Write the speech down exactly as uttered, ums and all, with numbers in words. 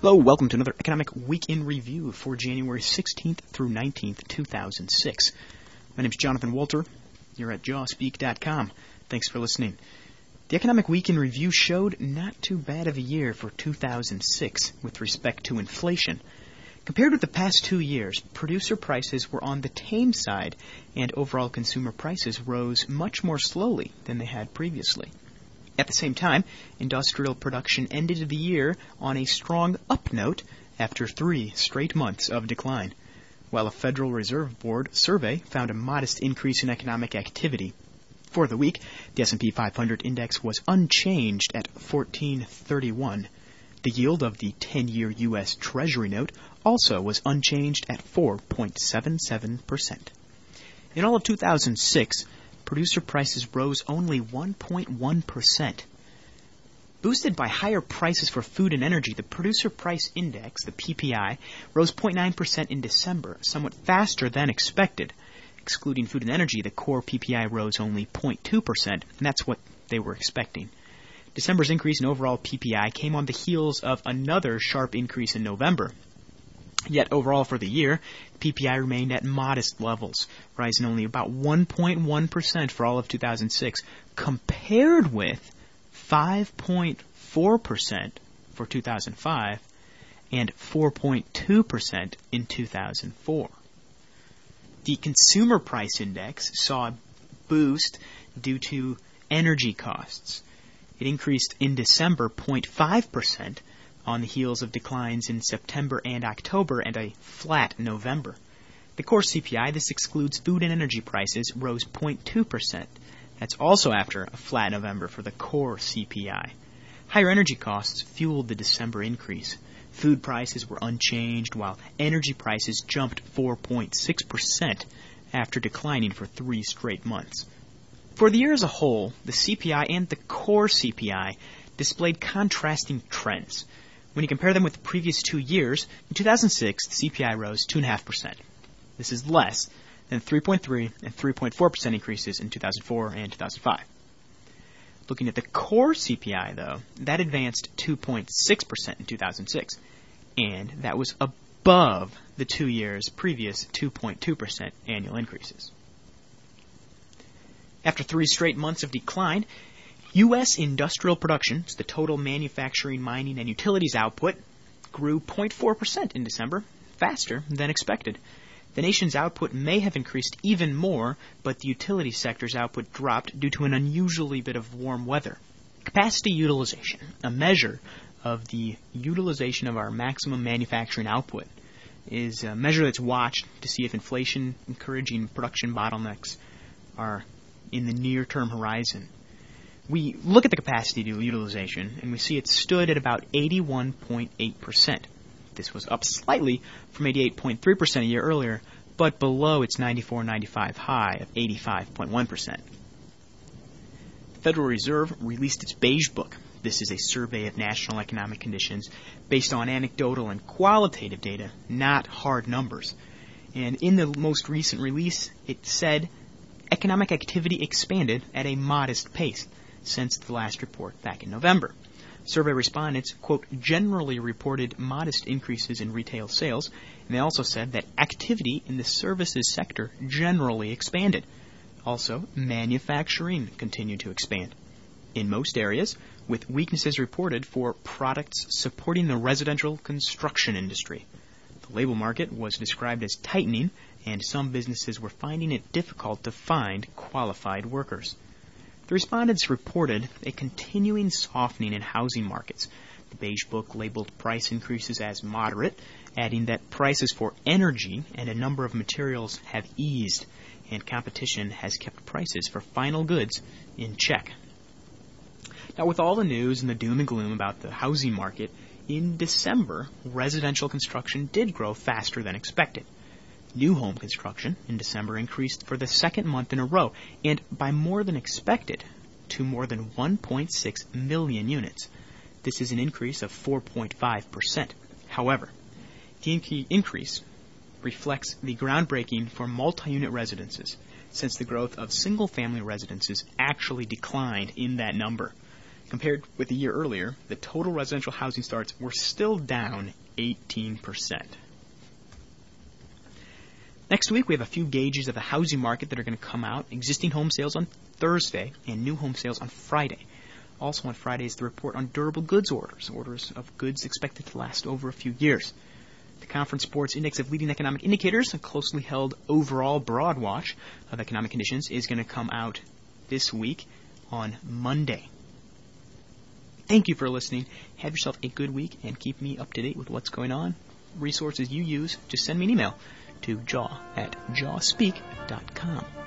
Hello, welcome to another Economic Week in Review for January sixteenth through nineteenth, two thousand six. My name is Jonathan Walter. You're at jaw speak dot com. Thanks for listening. The Economic Week in Review showed not too bad of a year for two thousand six with respect to inflation. Compared with the past two years, producer prices were on the tame side, and overall consumer prices rose much more slowly than they had previously. At the same time, industrial production ended the year on a strong up note after three straight months of decline, while a Federal Reserve Board survey found a modest increase in economic activity. For the week, the S and P five hundred index was unchanged at fourteen thirty-one. The yield of the ten-year U S Treasury note also was unchanged at four point seven seven percent. In all of two thousand six, producer prices rose only one point one percent. Boosted by higher prices for food and energy, the Producer Price Index, the P P I, rose zero point nine percent in December, somewhat faster than expected. Excluding food and energy, the core P P I rose only zero point two percent, and that's what they were expecting. December's increase in overall P P I came on the heels of another sharp increase in November. Yet overall for the year, P P I remained at modest levels, rising only about one point one percent for all of two thousand six, compared with five point four percent for two thousand five and four point two percent in two thousand four. The Consumer Price Index saw a boost due to energy costs. It increased in December zero point five percent on the heels of declines in September and October and a flat November. The core C P I, this excludes food and energy prices, rose zero point two percent. That's also after a flat November for the core C P I. Higher energy costs fueled the December increase. Food prices were unchanged, while energy prices jumped four point six percent after declining for three straight months. For the year as a whole, the C P I and the core C P I displayed contrasting trends. When you compare them with the previous two years, in two thousand six, the C P I rose two point five percent. This is less than three point three and three point four percent increases in two thousand four and two thousand five. Looking at the core C P I, though, that advanced two point six percent in two thousand six, and that was above the two years' previous two point two percent annual increases. After three straight months of decline, U S industrial production, the total manufacturing, mining, and utilities output, grew zero point four percent in December, faster than expected. The nation's output may have increased even more, but the utility sector's output dropped due to an unusually bit of warm weather. Capacity utilization, a measure of the utilization of our maximum manufacturing output, is a measure that's watched to see if inflation encouraging production bottlenecks are in the near-term horizon. We look at the capacity utilization, and we see it stood at about eighty-one point eight percent. This was up slightly from eighty-eight point three percent a year earlier, but below its ninety-four ninety-five high of eighty-five point one percent. The Federal Reserve released its Beige Book. This is a survey of national economic conditions based on anecdotal and qualitative data, not hard numbers. And in the most recent release, it said economic activity expanded at a modest pace since the last report back in November. Survey respondents, quote, generally reported modest increases in retail sales, and they also said that activity in the services sector generally expanded. Also, manufacturing continued to expand in most areas, with weaknesses reported for products supporting the residential construction industry. The labor market was described as tightening, and some businesses were finding it difficult to find qualified workers. The respondents reported a continuing softening in housing markets. The Beige Book labeled price increases as moderate, adding that prices for energy and a number of materials have eased, and competition has kept prices for final goods in check. Now, with all the news and the doom and gloom about the housing market, in December, residential construction did grow faster than expected. New home construction in December increased for the second month in a row, and by more than expected, to more than one point six million units. This is an increase of four point five percent. However, the inc- increase reflects the groundbreaking for multi-unit residences, since the growth of single-family residences actually declined in that number. Compared with a year earlier, the total residential housing starts were still down eighteen percent. Next week, we have a few gauges of the housing market that are going to come out. Existing home sales on Thursday and new home sales on Friday. Also on Friday is the report on durable goods orders, orders of goods expected to last over a few years. The Conference Board's Index of Leading Economic Indicators, a closely held overall broad watch of economic conditions, is going to come out this week on Monday. Thank you for listening. Have yourself a good week and keep me up to date with what's going on. Resources you use, just send me an email to jaw at jawspeak dot com.